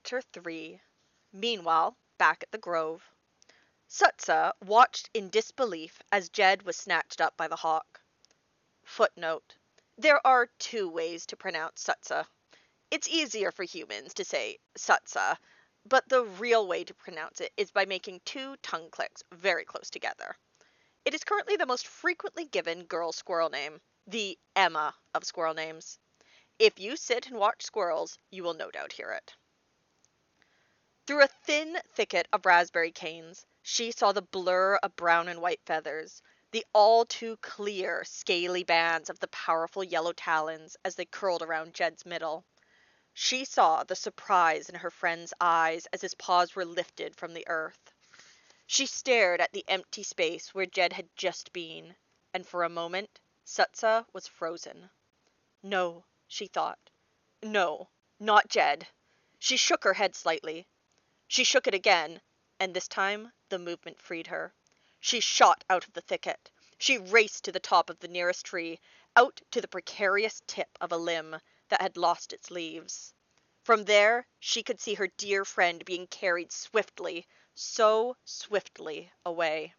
Chapter 3. Meanwhile, back at the grove, Sutsa watched in disbelief as Jed was snatched up by the hawk. Footnote. There are two ways to pronounce Sutsa. It's easier for humans to say Sutsa, but the real way to pronounce it is by making two tongue clicks very close together. It is currently the most frequently given girl squirrel name, the Emma of squirrel names. If you sit and watch squirrels, you will no doubt hear it. Through a thin thicket of raspberry canes, she saw the blur of brown and white feathers, the all too clear, scaly bands of the powerful yellow talons as they curled around Jed's middle. She saw the surprise in her friend's eyes as his paws were lifted from the earth. She stared at the empty space where Jed had just been, and for a moment, Sutsa was frozen. No, she thought. No, not Jed. She shook her head slightly. She shook it again, and this time the movement freed her. She shot out of the thicket. She raced to the top of the nearest tree, out to the precarious tip of a limb that had lost its leaves. From there, she could see her dear friend being carried swiftly, so swiftly away.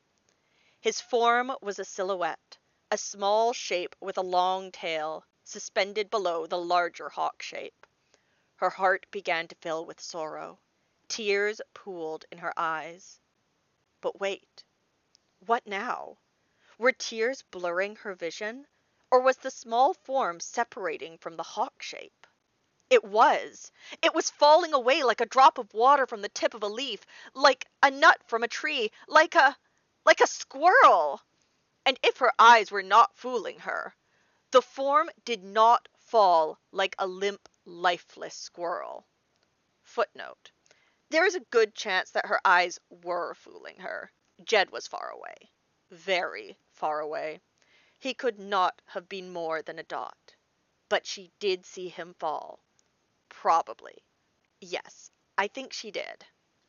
His form was a silhouette, a small shape with a long tail, suspended below the larger hawk shape. Her heart began to fill with sorrow. Tears pooled in her eyes. But wait. What now? Were tears blurring her vision, or was the small form separating from the hawk shape? It was. It was falling away like a drop of water from the tip of a leaf, like a nut from a tree, like a squirrel. And if her eyes were not fooling her, the form did not fall like a limp, lifeless squirrel. Footnote. There is a good chance that her eyes were fooling her. Jed was far away. Very far away. He could not have been more than a dot. But she did see him fall. Probably. Yes, I think she did.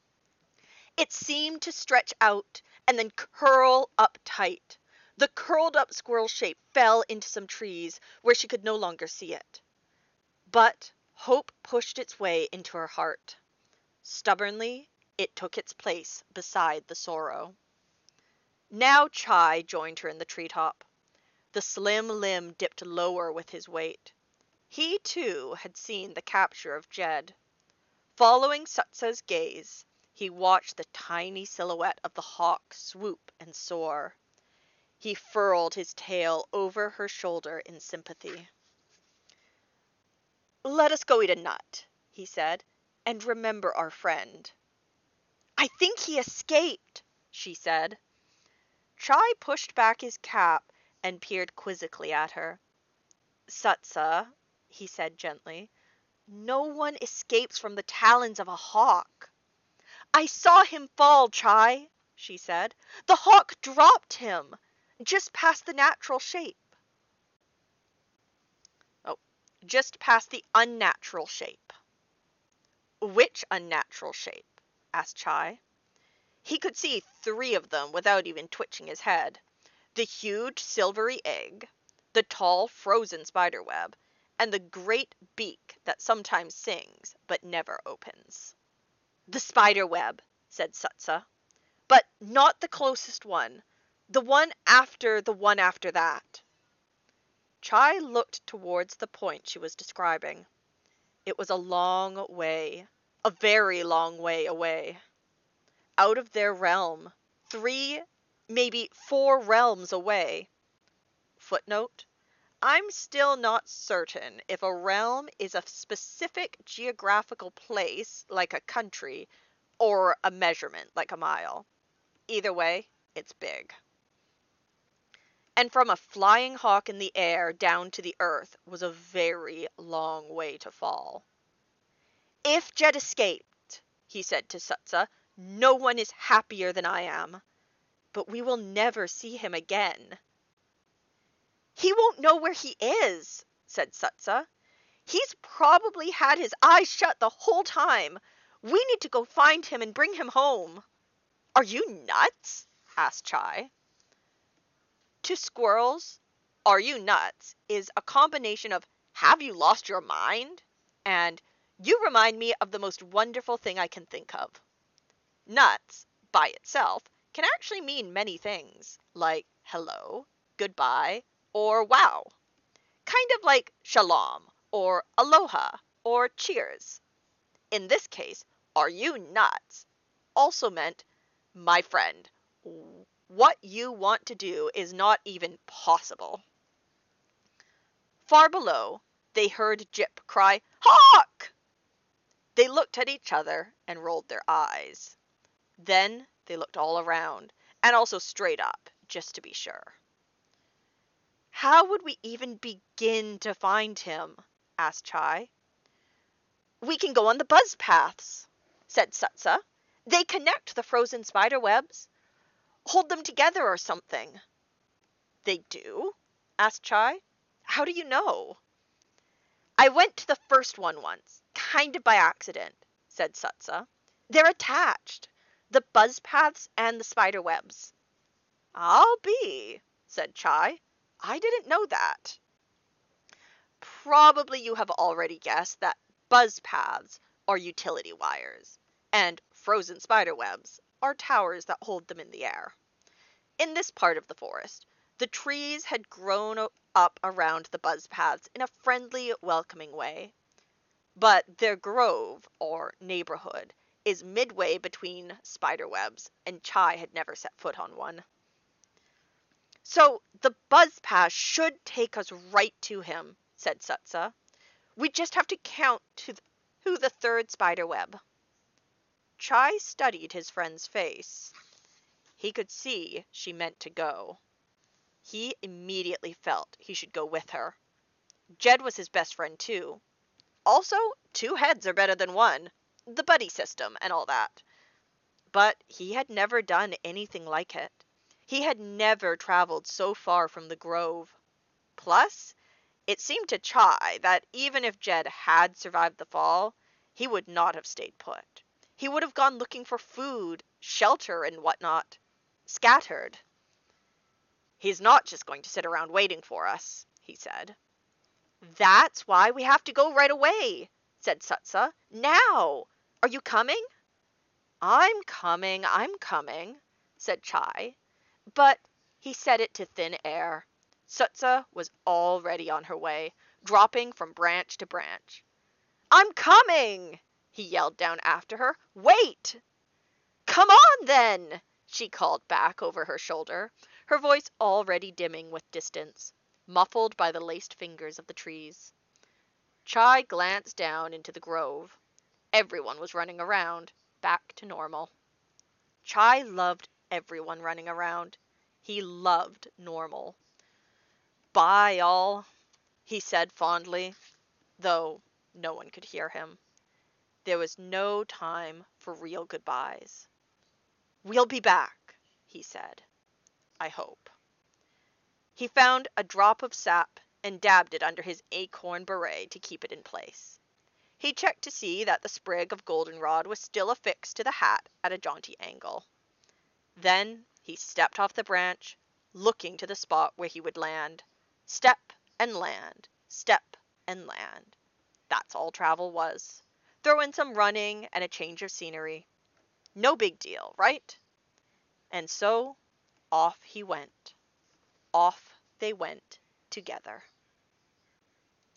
It seemed to stretch out and then curl up tight. The curled up squirrel shape fell into some trees where she could no longer see it. But hope pushed its way into her heart. Stubbornly, it took its place beside the sorrow. Now Chai joined her in the treetop. The slim limb dipped lower with his weight. He, too, had seen the capture of Jed. Following Sutsa's gaze, he watched the tiny silhouette of the hawk swoop and soar. He furled his tail over her shoulder in sympathy. "Let us go eat a nut," he said, "and remember our friend." "I think he escaped," she said. Chai pushed back his cap and peered quizzically at her. "Sutsa," he said gently, "no one escapes from the talons of a hawk." "I saw him fall, Chai," she said. "The hawk dropped him, just past the natural shape." Oh, just past the unnatural shape. "Which unnatural shape?" asked Chai. He could see 3 of them without even twitching his head. The huge silvery egg, the tall frozen spiderweb, and the great beak that sometimes sings but never opens. "The spiderweb," said Sutsa. "But not the closest one. The one after that." Chai looked towards the point she was describing. It was a long way, a very long way away. Out of their realm, 3, maybe 4 realms away. Footnote. I'm still not certain if a realm is a specific geographical place, like a country, or a measurement, like a mile. Either way, it's big. And from a flying hawk in the air down to the earth was a very long way to fall. "If Jed escaped," he said to Sutsa, "no one is happier than I am. But we will never see him again." "He won't know where he is," said Sutsa. "He's probably had his eyes shut the whole time. We need to go find him and bring him home." "Are you nuts?" asked Chai. To squirrels, "Are you nuts?" is a combination of "Have you lost your mind?" and You remind me of the most wonderful thing I can think of. Nuts, by itself, can actually mean many things, like hello, goodbye, or wow. Kind of like shalom, or aloha, or cheers. In this case, are you nuts also meant, my friend, what you want to do is not even possible. Far below, they heard Jip cry, Hawk! They looked at each other and rolled their eyes. Then they looked all around, and also straight up, just to be sure. How would we even begin to find him? Asked Chai. We can go on the buzz paths, said Sutsa. They connect the frozen spider webs. Hold them together or something. They do? Asked Chai. How do you know? I went to the first one once, kind of by accident, said Sutsa. They're attached, the buzz paths and the spider webs. I'll be, said Chai. I didn't know that. Probably you have already guessed that buzz paths are utility wires, and frozen spider webs are towers that hold them in the air. In this part of the forest, the trees had grown up around the buzz paths in a friendly, welcoming way. But their grove, or neighborhood, is midway between spider webs, and Chai had never set foot on one. So the buzz path should take us right to him, said Sutsa. We just have to count to the third spider web. Chai studied his friend's face. He could see she meant to go. He immediately felt he should go with her. Jed was his best friend too. Also, 2 heads are better than 1. The buddy system and all that. But he had never done anything like it. He had never traveled so far from the grove. Plus, it seemed to Chai that even if Jed had survived the fall, he would not have stayed put. He would have gone looking for food, shelter, and whatnot. Scattered. He's not just going to sit around waiting for us, he said. That's why we have to go right away, said Sutsa. Now! Are you coming? I'm coming, said Chai. But he said it to thin air. Sutsa was already on her way, dropping from branch to branch. I'm coming, he yelled down after her. Wait! Come on, then, she called back over her shoulder, her voice already dimming with distance, muffled by the laced fingers of the trees. Chai glanced down into the grove. Everyone was running around, back to normal. Chai loved everyone running around. He loved normal. Bye, all, he said fondly, though no one could hear him. There was no time for real goodbyes. We'll be back, he said. I hope. He found a drop of sap and dabbed it under his acorn beret to keep it in place. He checked to see that the sprig of goldenrod was still affixed to the hat at a jaunty angle. Then he stepped off the branch, looking to the spot where he would land. Step and land, step and land. That's all travel was. Throw in some running and a change of scenery. No big deal, right? And so off he went. Off they went together.